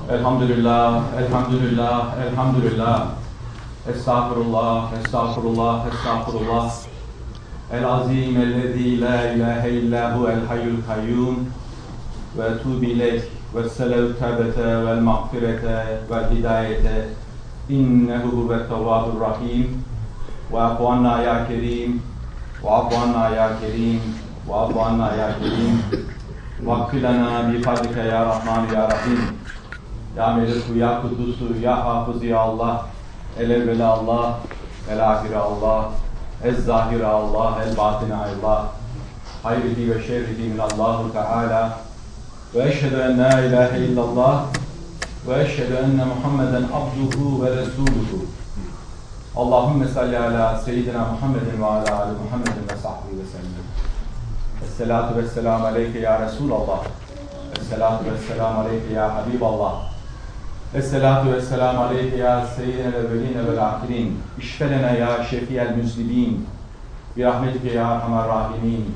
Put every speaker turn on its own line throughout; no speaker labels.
Elhamdülillah, elhamdülillah, elhamdülillah. Estağfurullah, estağfurullah, estağfurullah. El-azim ellezî la ilahe illahu el-hayyul kayyum. Ve etûbü ileyh ve selev tevbete vel mağfirete vel hidayete. İnnehu huvet-tevvâbur rahîm. Ve afu anna ya kerim. Ve afu anna ya kerim. Ve afu anna ya kerim. Vakfir lana bi fadlike ya Rahman ya Rahim. Ya Meliku, Ya Kudusu, Ya Hafız, Ya Allah, El-Evvela Allah, El-Ahire Allah, Ez-Zahire Allah, El-Batine Allah, hayrihi ve şerrihi minallahu Teala, ve eşhedü en la ilahe illallah, ve eşhedü enne Muhammeden abduhu ve resuluhu. Allahümme salli ala seyyidina Muhammedin ve ala ali Muhammedin ve sahbihi ve sellem. Esselatu vesselamu aleyke ya Resulallah, esselatu vesselamu aleyke ya Habiballah, Esselatu vesselamu aleyke ya seyyidine evveline vel ahirin. İşfelene ya şefiyel müzlibin. Bi rahmetike ya erhamer rahimin.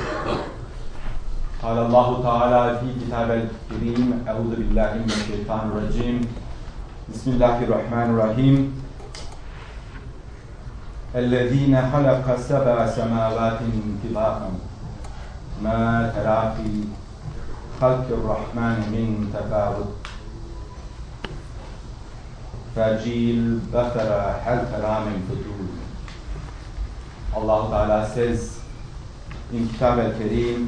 Allahu Teala fi kitabel kerim. Euzu billahi mineşşeytanirracim. Bismillahirrahmanirrahim. Ellezîne halaka seb'a semâvâtin tibâkan. Mâ terâ fî halkirrahmân min tefâvut. Fragile, Bafara, Hal-Karam and Futur. Allah Ta'ala says in Kitab al-Kareem,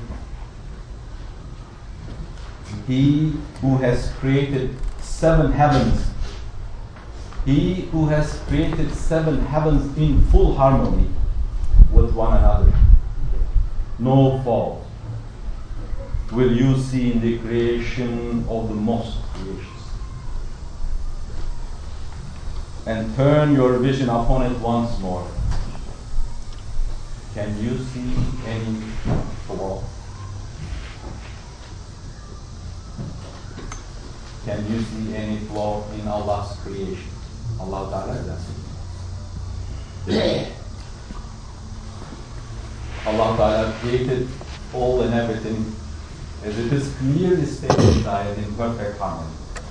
He who has created 7 heavens, He who has created 7 heavens in full harmony with one another, no fault, will you see in the creation of the most creation. And turn your vision upon it once more. Can you see any flaw? Can you see any flaw in Allah's creation? Allah Ta'ala is asking. Allah Ta'ala created all and everything as it is clearly stated in perfect harmony.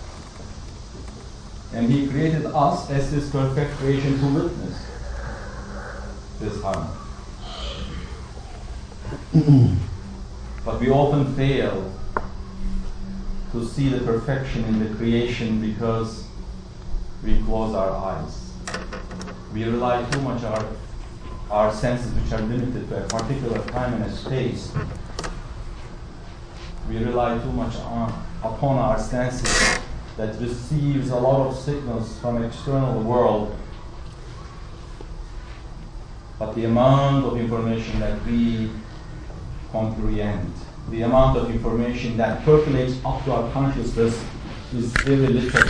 And He created us as His perfect creation to witness this harmony. But we often fail to see the perfection in the creation because we close our eyes. We rely too much on our senses, which are limited to a particular time and a space. We rely too much upon our senses that receives a lot of signals from external world. But the amount of information that we comprehend, the amount of information that percolates up to our consciousness is very little.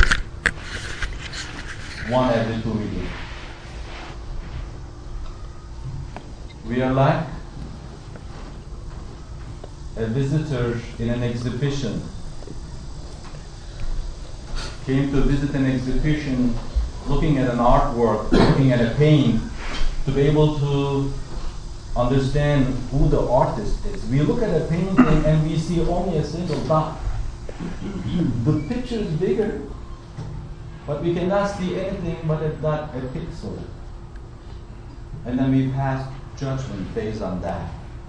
1 every 2 million. We are like a visitor in an exhibition. Came to visit an exhibition, looking at an artwork, looking at a paint, to be able to understand who the artist is. We look at a painting and we see only a single dot. The picture is bigger, but we cannot see anything but a dot, a pixel. And then we pass judgment based on that.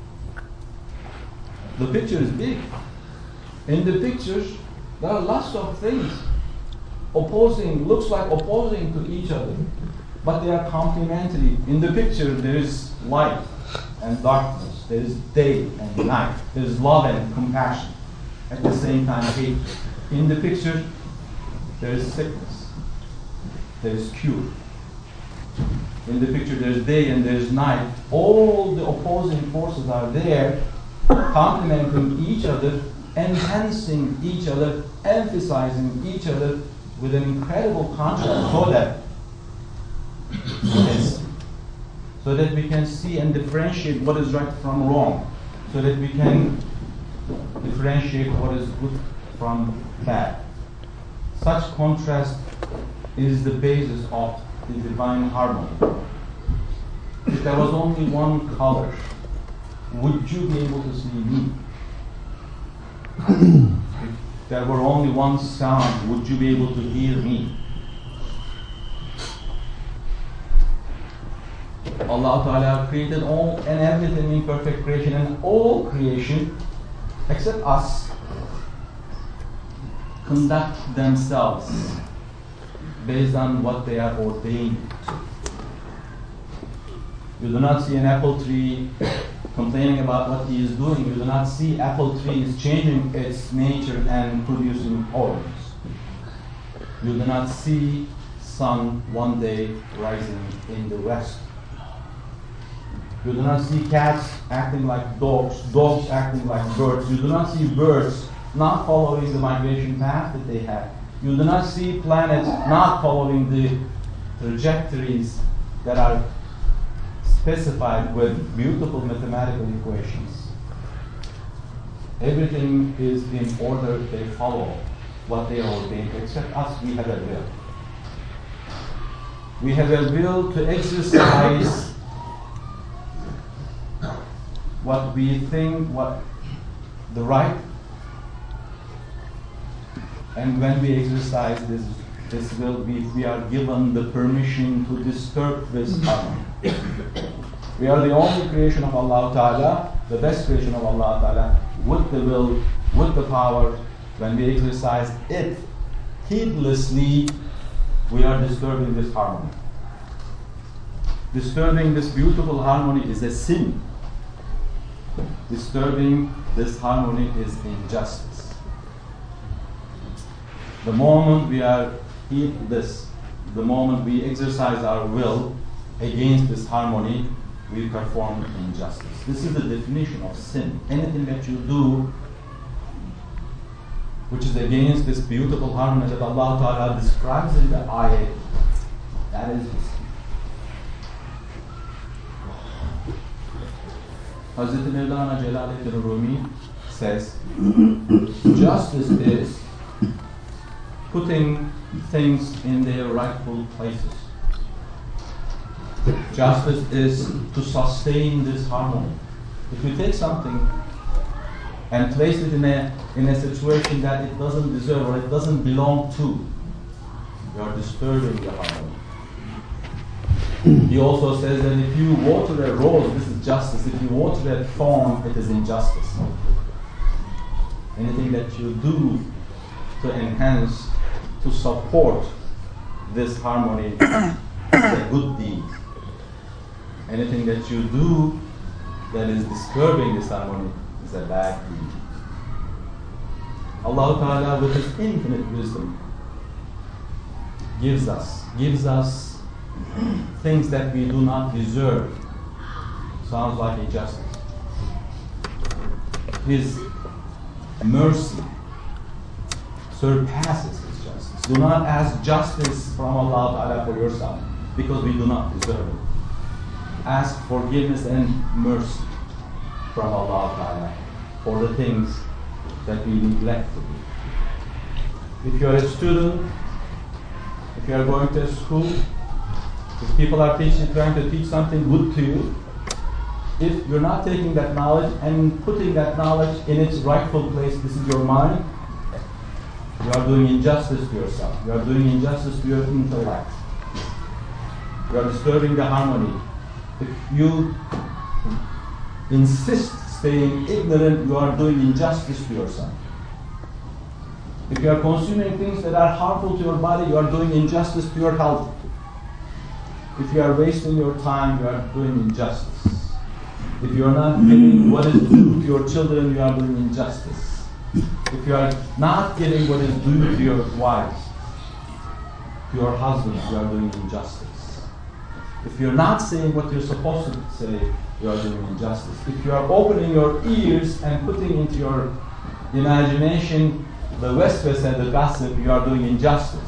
The picture is big. In the pictures, there are lots of things looks like opposing to each other, but they are complementary. In the picture, there is light and darkness, there is day and night, there is love and compassion, at the same time hate. In the picture, there is sickness, there is cure. In the picture, there is day and there is night. All the opposing forces are there, complementing each other, enhancing each other, emphasizing each other with an incredible contrast, so that we can see and differentiate what is right from wrong, so that we can differentiate what is good from bad. Such contrast is the basis of the divine harmony. If there was only one color, would you be able to see me? there were only one sound, would you be able to hear me? Allah Ta'ala created all and everything in perfect creation, and all creation, except us, conduct themselves based on what they are ordained to. You do not see an apple tree complaining about what he is doing. You do not see apple trees changing its nature and producing oranges. You do not see sun one day rising in the west. You do not see cats acting like dogs, dogs acting like birds. You do not see birds not following the migration path that they have. You do not see planets not following the trajectories that are specified with beautiful mathematical equations. Everything is in order, they follow what they are ordained, except us, we have a will. We have a will to exercise what we think, what the right, and when we exercise this will, we are given the permission to disturb this harmony. We are the only creation of Allah Ta'ala, the best creation of Allah Ta'ala, with the will, with the power. When we exercise it heedlessly, we are disturbing this harmony. Disturbing this beautiful harmony is a sin. Disturbing this harmony is injustice. The moment we are heedless, the moment we exercise our will against this harmony, we perform injustice. This is the definition of sin. Anything that you do which is against this beautiful harmony that Allah Ta'ala describes in the ayat, that is sin. Hazreti Mevlana Celaleddin Rumi says, justice is putting things in their rightful places. Justice is to sustain this harmony. If you take something and place it in a situation that it doesn't deserve or it doesn't belong to, you are disturbing the harmony. He also says that if you water a rose, this is justice. If you water a thorn, it is injustice. Anything that you do to enhance, to support this harmony is a good deed. Anything that you do that is disturbing this harmony is a bad deed. Allah Ta'ala, with His infinite wisdom, gives us things that we do not deserve. Sounds like injustice. His mercy surpasses His justice. Do not ask justice from Allah Ta'ala for yourself, because we do not deserve it. Ask forgiveness and mercy from Allah Ta'ala for the things that we neglect to do. If you are a student, if you are going to school, if people are trying to teach something good to you, if you're not taking that knowledge and putting that knowledge in its rightful place, this is your mind, you are doing injustice to yourself. You are doing injustice to your intellect. You are disturbing the harmony. If you insist staying ignorant, you are doing injustice to yourself. If you are consuming things that are harmful to your body, you are doing injustice to your health. If you are wasting your time, you are doing injustice. If you are not giving what is due to your children, you are doing injustice. If you are not giving what is due to your wives, to your husbands, you are doing injustice. If you're not saying what you're supposed to say, you are doing injustice. If you are opening your ears and putting into your imagination the waswas and the gossip, you are doing injustice.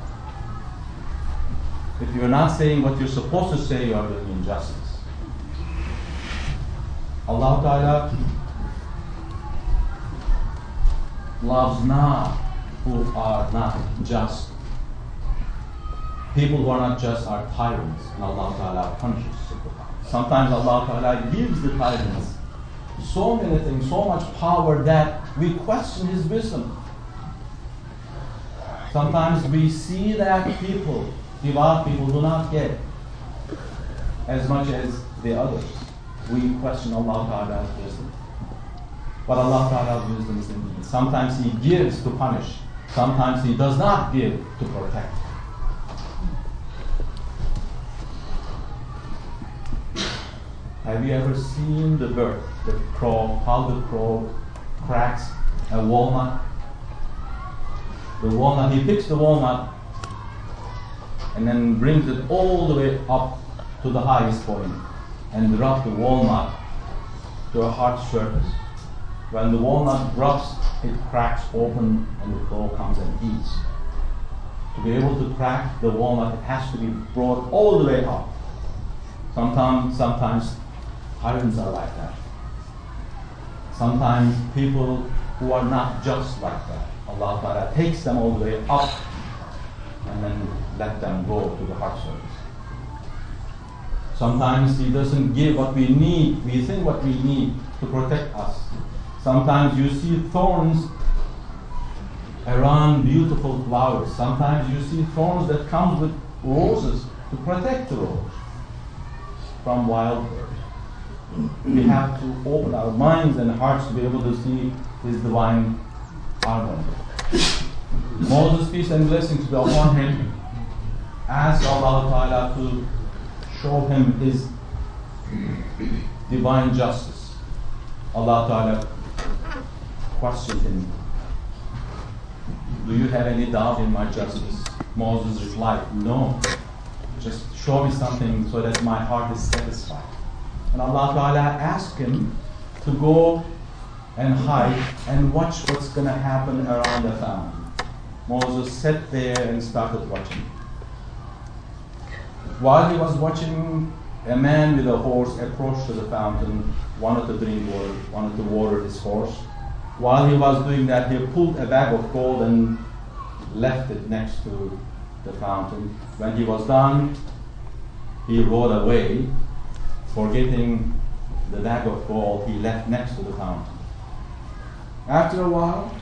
If you are not saying what you're supposed to say, you are doing injustice. Allah Ta'ala loves not who are not just. People who are not just are tyrants, and Allah Ta'ala punishes. Sometimes Allah Ta'ala gives the tyrants so many things, so much power that we question His wisdom. Sometimes we see that people, devout people, do not get as much as the others. We question Allah Ta'ala's wisdom. But Allah Ta'ala's wisdom is infinite. Sometimes He gives to punish. Sometimes He does not give to protect. Have you ever seen the bird, the crow, how the crow cracks a walnut? The walnut, he picks the walnut and then brings it all the way up to the highest point and drops the walnut to a hard surface. When the walnut drops, it cracks open and the crow comes and eats. To be able to crack the walnut, it has to be brought all the way up. Sometimes irons are like that. Sometimes people who are not just like that, Allah Ta'ala takes them all the way up and then let them go to the hard surface. Sometimes He doesn't give what we need. We think what we need to protect us. Sometimes you see thorns around beautiful flowers. Sometimes you see thorns that come with roses to protect the rose from wild birds. We have to open our minds and hearts to be able to see His divine harmony. Moses, peace and blessings be upon him, asked Allah Ta'ala to show him His divine justice. Allah Ta'ala questioned him, do you have any doubt in my justice? Moses replied, no, just show me something so that my heart is satisfied. And Allah Ta'ala asked him to go and hide and watch what's going to happen around the fountain. Moses sat there and started watching. While he was watching, a man with a horse approached to the fountain, wanted to drink water, wanted to water his horse. While he was doing that, he pulled a bag of gold and left it next to the fountain. When he was done, he rode away, forgetting the bag of gold he left next to the fountain. After a while,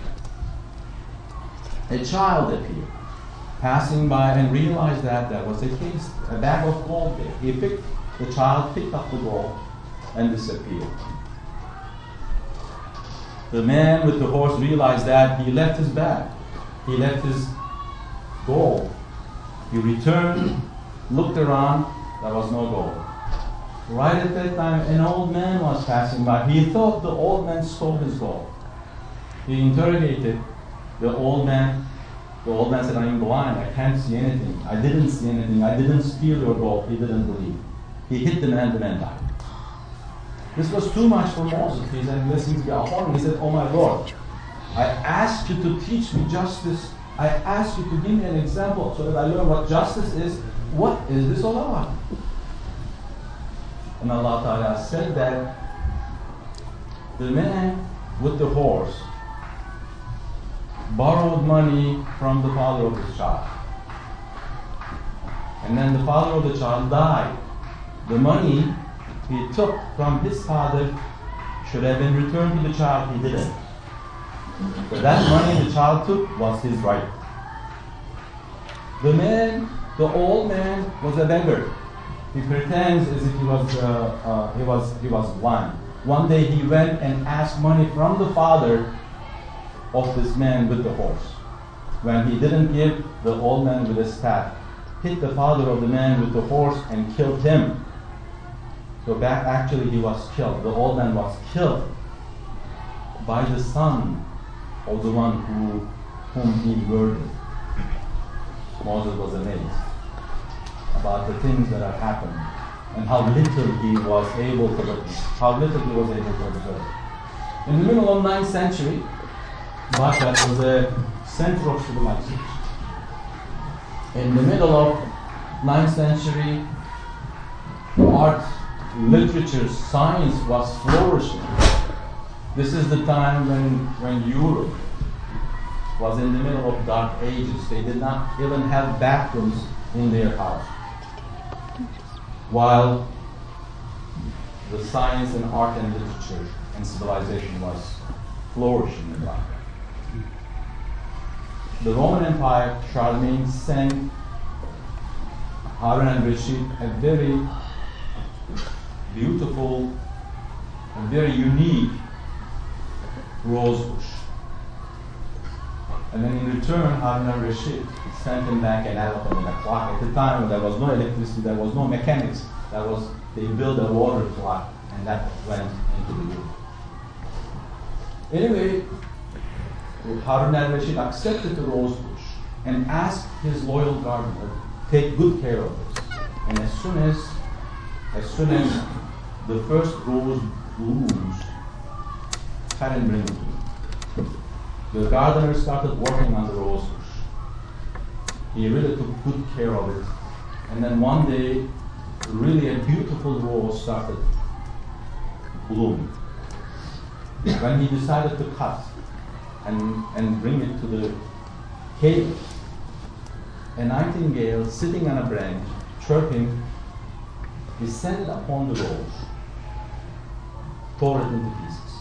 a child appeared, passing by and realized that there was a case, a bag of gold there. The child picked up the gold and disappeared. The man with the horse realized that he left his bag, he left his gold. He returned, looked around, there was no gold. Right at that time, an old man was passing by. He thought the old man stole his gold. He interrogated the old man. The old man said, I'm blind, I can't see anything. I didn't see anything, I didn't steal your gold. He didn't believe. He hit the man died. This was too much for Moses. He said, blessings be upon him. He said, oh my Lord, I asked you to teach me justice. I asked you to give me an example so that I learn what justice is. What is this all about? And Allah Ta'ala said that the man with the horse borrowed money from the father of his child. And then the father of the child died. The money he took from his father should have been returned to the child. He didn't. But that money the child took was his right. The old man was a beggar. He pretends as if he was blind. One day he went and asked money from the father of this man with the horse. When he didn't give, the old man with his staff hit the father of the man with the horse and killed him. So actually he was killed. The old man was killed by the son of the one whom he murdered. Moses was amazed about the things that had happened and how little he was able to witness, how little he was able to observe. In the middle of 9th century, Baghdad was a center of civilization. In the middle of 9th century, art, literature, science was flourishing. This is the time when Europe was in the middle of dark ages. They did not even have bathrooms in their house. While the science and art and literature and civilization was flourishing in Baghdad. the Roman Empire, Charlemagne sent Harun al-Rashid a very beautiful, a very unique rose bush. And then in return, Harun al-Rashid sent him back an elephant and a clock. At the time, there was no electricity, there was no mechanics. They built a water clock, and that went into the river. Anyway, Harun al-Rashid accepted the rose bush and asked his loyal gardener to take good care of it. And as soon as the first rose blooms, cut and bring it to him. The gardener started working on the rose bush. He really took good care of it. And then one day, really a beautiful rose started blooming. When he decided to cut and bring it to the cave, a nightingale sitting on a branch, chirping, descended upon the rose, tore it into pieces.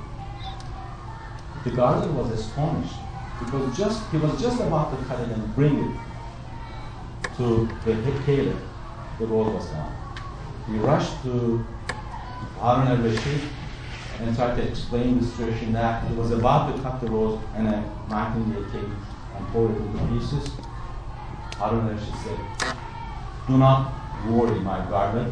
The gardener was astonished because he was just about to cut it and bring it to the cave. The rose was gone. He rushed to Harun al-Rashid and tried to explain the situation that he was about to cut the rose and a nightingale came and tore it into pieces. Harun al-Rashid said, "Do not worry, my gardener.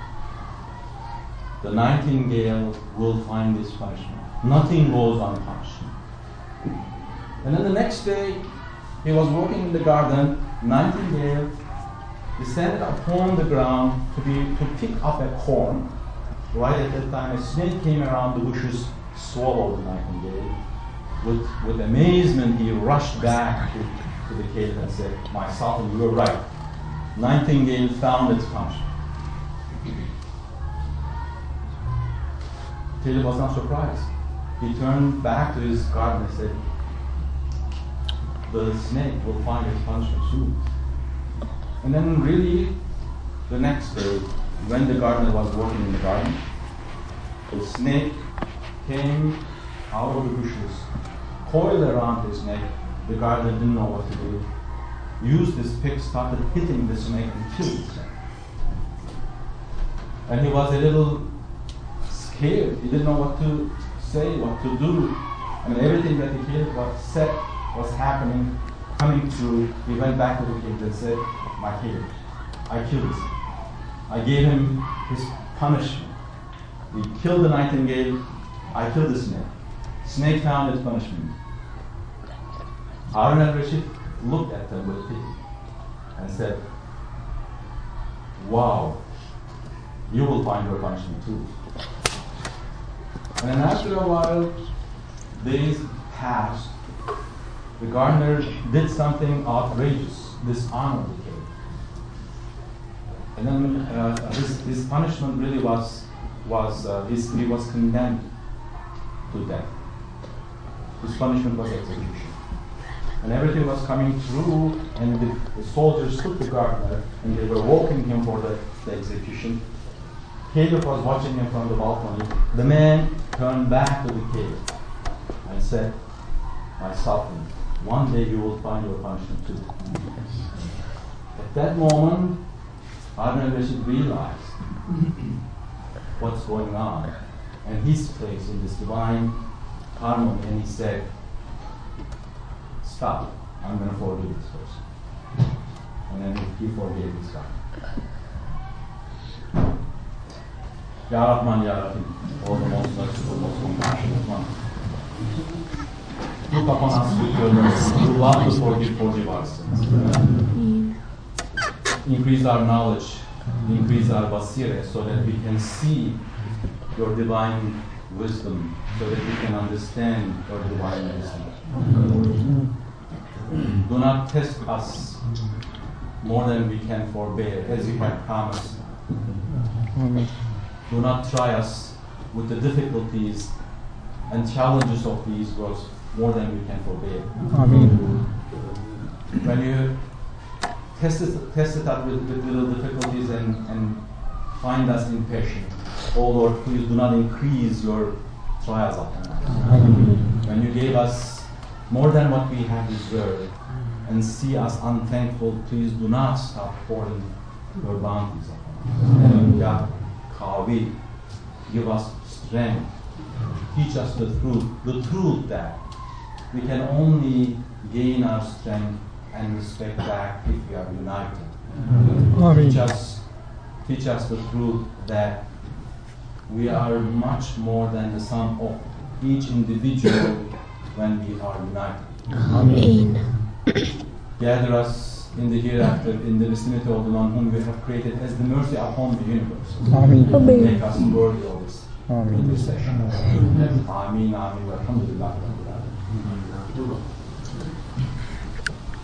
The nightingale will find this punishment. Nothing goes unpunished." And then the next day, he was working in the garden. Nightingale descended upon the ground to pick up a corn. Right at that time, a snake came around the bushes, swallowed the nightingale. With amazement, he rushed back to the cave and said, "My sultan, you were right. Nightingale found its punishment." Caleb was not surprised. He turned back to his garden and said, "The snake will find its punishment soon." And then really, the next day, when the gardener was working in the garden, the snake came out of the bushes, coiled around his neck. The gardener didn't know what to do. Used his pick, started hitting the snake and killed the snake. And he was a little scared. He didn't know what to say, what to do. I mean, everything that the kid said was happening, coming true. He went back to the kid and said, "My kid, I killed this. I gave him his punishment. He killed the nightingale. I killed the snake. Snake found its punishment." Harun al-Rashid looked at them with pity and said, "Wow, you will find your punishment too." And then after a while, days passed. The gardener did something outrageous, dishonored the king. And then his punishment really he was condemned to death. His punishment was execution. And everything was coming through, and the soldiers took the gardener, and they were walking him for the execution. Caleb was watching him from the balcony. The man turned back to the cave and said, "My sultan, one day you will find your punishment too." At that moment, Harun al-Rashid realized what's going on and his place in this divine harmony, and he said, "Stop, I'm going to forgive this person." And then he forgave this guy. Ya Rahman, Ya Rahim, all the most merciful, most compassionate one. Look upon us with your mercy. You love to forgive our sins. Increase our knowledge, increase our basira, so that we can see your divine wisdom, so that we can understand your divine wisdom. Do not test us more than we can forbear, as you have promised. Do not try us with the difficulties and challenges of these worlds more than we can forbear.
Amen.
When you test it up with little difficulties and find us impatient, oh Lord, please do not increase your trials upon us. When you gave us more than what we have deserved, and see us unthankful, please do not stop pouring your bounties upon us. And God, Qawi, give us strength, teach us the truth that we can only gain our strength and respect back if we are united. Teach us the truth that we are much more than the sum of each individual when we are united.
Amen.
Gather us in the hereafter in the vicinity of the one whom we have created as the mercy upon the universe.
Amen.
Make us worthy of this intercession. Ameen. Ameen. Alhamdulillah.